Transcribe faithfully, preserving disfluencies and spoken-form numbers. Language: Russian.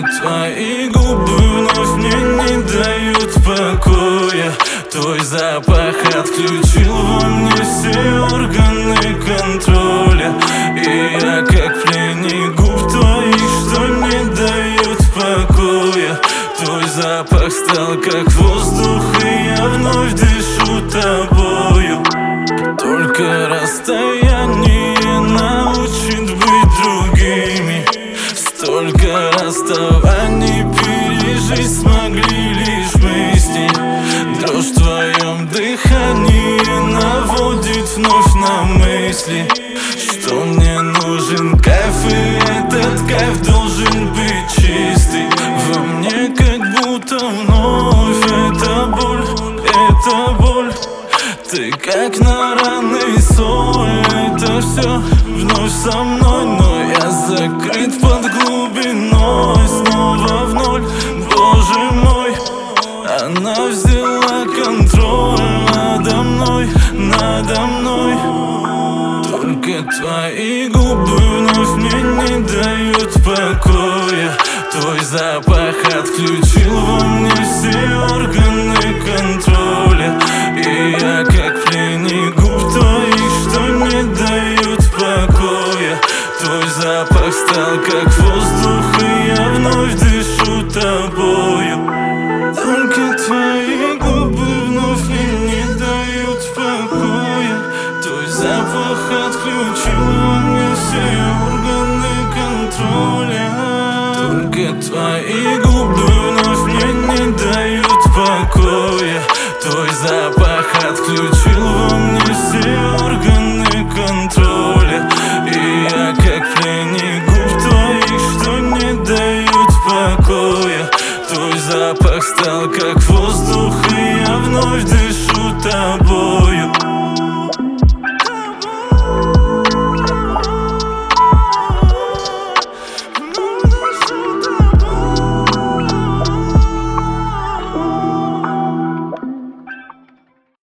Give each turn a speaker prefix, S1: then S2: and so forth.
S1: твои губы вновь мне не дают покоя. Твой запах отключил во мне все органы контроля. И я как пленник губ твоих, что не дают покоя. Твой запах стал как воздух, и я вновь дышу тобою. Только расстояние научит быть другими. Столько расставаний пережить смогли лишь мы с ней. Дрожь в твоем дыхании наводит вновь на мысли, что мне нужен кайф, и этот кайф должен быть чистый. Во мне как будто вновь эта боль, эта боль. Ты как на ранный соль, это все вновь со мной, но я закрыт под глубиной, снова в ноль. Боже мой, она взяла контроль надо мной, надо мной. Только твои губы вновь мне не дают покоя. Твой запах отключил во мне все органы